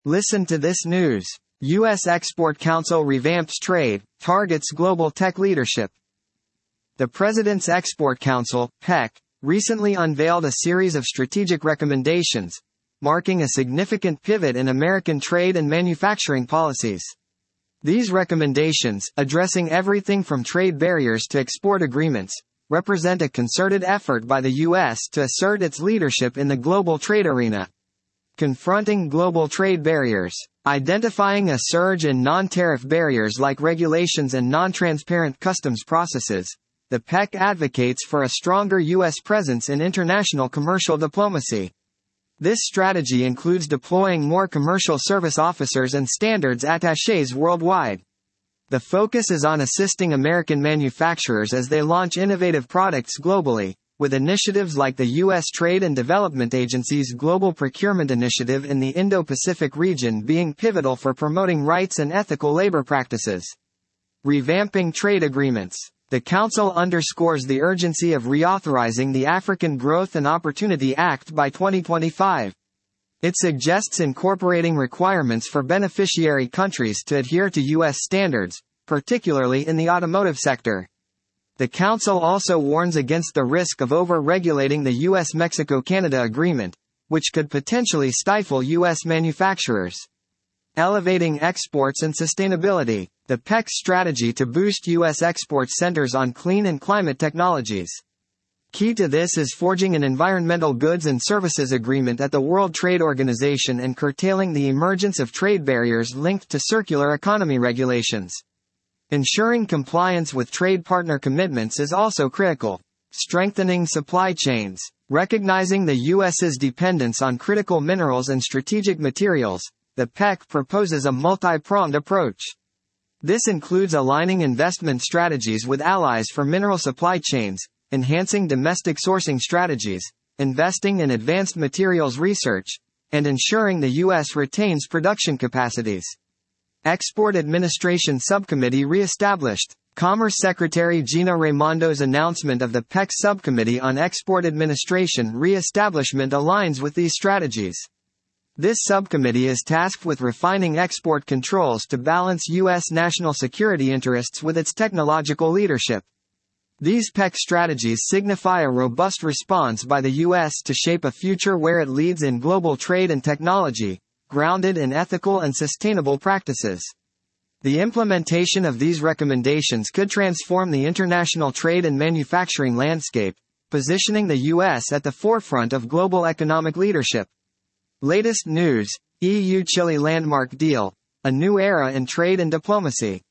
Listen to this news. U.S. Export Council revamps trade, targets global tech leadership. The President's Export Council, PEC, recently unveiled a series of strategic recommendations, marking a significant pivot in American trade and manufacturing policies. These recommendations, addressing everything from trade barriers to export agreements, represent a concerted effort by the U.S. to assert its leadership in the global trade arena. Confronting global trade barriers. Identifying a surge in non-tariff barriers like regulations and non-transparent customs processes, the PEC advocates for a stronger U.S. presence in international commercial diplomacy. This strategy includes deploying more commercial service officers and standards attachés worldwide. The focus is on assisting American manufacturers as they launch innovative products globally, with initiatives like the U.S. Trade and Development Agency's Global Procurement Initiative in the Indo-Pacific region being pivotal for promoting rights and ethical labor practices. Revamping trade agreements. The Council underscores the urgency of reauthorizing the African Growth and Opportunity Act by 2025. It suggests incorporating requirements for beneficiary countries to adhere to U.S. standards, particularly in the automotive sector. The Council also warns against the risk of over-regulating the U.S.-Mexico-Canada agreement, which could potentially stifle U.S. manufacturers. Elevating exports and sustainability. The PEC's strategy to boost U.S. exports centers on clean and climate technologies. Key to this is forging an environmental goods and services agreement at the World Trade Organization and curtailing the emergence of trade barriers linked to circular economy regulations. Ensuring compliance with trade partner commitments is also critical. Strengthening supply chains. Recognizing the U.S.'s dependence on critical minerals and strategic materials, the PEC proposes a multi-pronged approach. This includes aligning investment strategies with allies for mineral supply chains, enhancing domestic sourcing strategies, investing in advanced materials research, and ensuring the U.S. retains production capacities. Export Administration Subcommittee re-established. Commerce Secretary Gina Raimondo's announcement of the PEC Subcommittee on Export Administration re-establishment aligns with these strategies. This subcommittee is tasked with refining export controls to balance U.S. national security interests with its technological leadership. These PEC strategies signify a robust response by the U.S. to shape a future where it leads in global trade and technology, grounded in ethical and sustainable practices. The implementation of these recommendations could transform the international trade and manufacturing landscape, positioning the U.S. at the forefront of global economic leadership. Latest news: EU-Chile landmark deal, a new era in trade and diplomacy.